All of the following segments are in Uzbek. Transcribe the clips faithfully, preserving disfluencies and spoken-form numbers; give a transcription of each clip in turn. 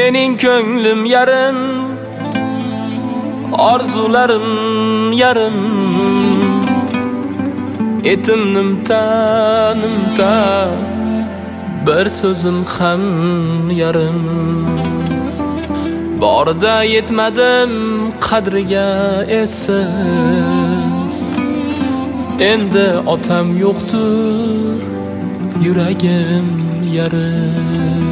Mening ko'nglim yarim, orzularim yarim, etimnimta nimta, bir so'zim ham yarim. Borda yetmadim qadriga essiz, endi otam yo'qdir, yuragim yarim.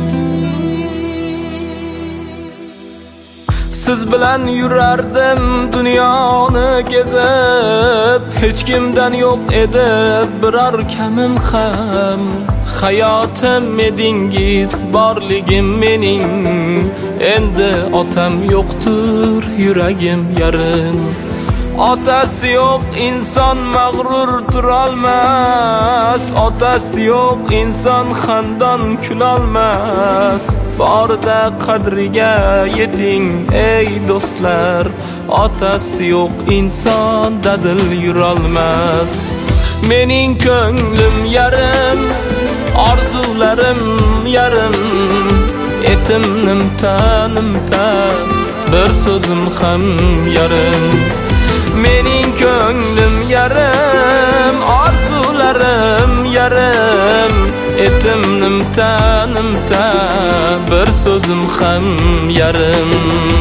Siz bilan yurardim dunyoni kezib, hech kimdan yo'q edi biror kamim ham. Hayotim edingiz, borligim mening, endi otam yo'qdir, yuragim yarim. Otasi yo'q inson mag'rur turolmas, otasi yo'q inson xandon kulolmas. Borda qadriga yeting ey do'stlar, otasi yo'q inson dadil yurolmas. Mening ko'nglim yarim, orzularim yarim, etimnimta nimta, bir so'zim ham yarim. Mening ko'nglim yarim, orzularim yarim, etimnimta nimta, bir so'zim ham yarim.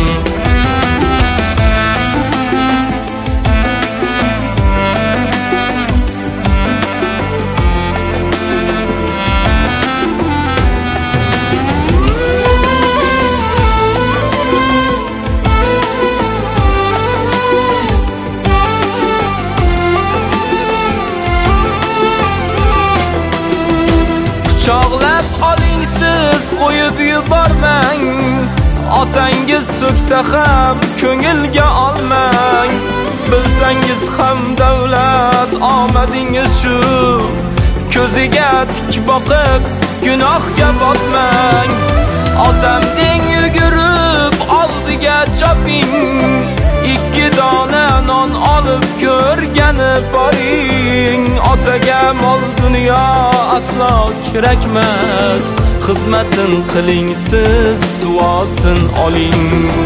Quchoqlab oling siz, qo'yib yubormang. Otangiz so'ksa ham ko'ngilga olmang. Bilsangiz ham davlat omadingiz shu, ko'ziga tik boqib gunohga botmang. Otam deng yugurib oldiga choping, ikki dona non olib ko'rgani boring. Otaga mol dunyo aslo kerakmas, xizmatin qiling siz, duosin oling.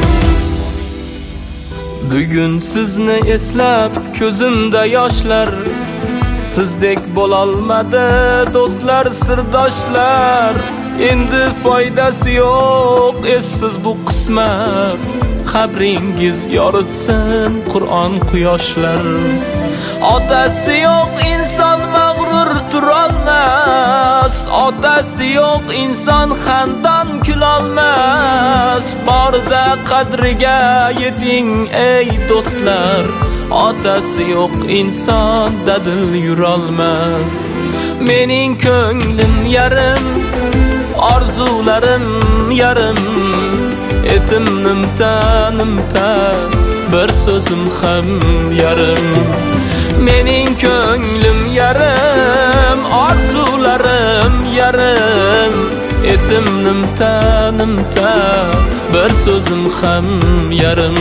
Bugun sizni eslab ko'zimda yoshlar, sizdek bo'lolmadi do'stlar, sirdoshlar. Endi foydasi yo'q essiz bu qismat, qabringiz yoritsin Qur'on quyoshlar. Otasi yo'q inson mag'rur turolmas, otasi yo'q inson xandon kulolmas. Borda qadriga yeting ey do'stlar, otasi yo'q inson dadil yurolmas. Mening ko'nglim yarim, orzularim yarim, etimnimta nimta, bir so'zim ham yarim. Mening ko'nglim yarim, orzularim yarim, etimnimta nimta, bir so'zim ham yarim.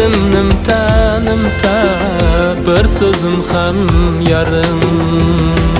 Etimnimta nimta, bir so'zim ham yarim.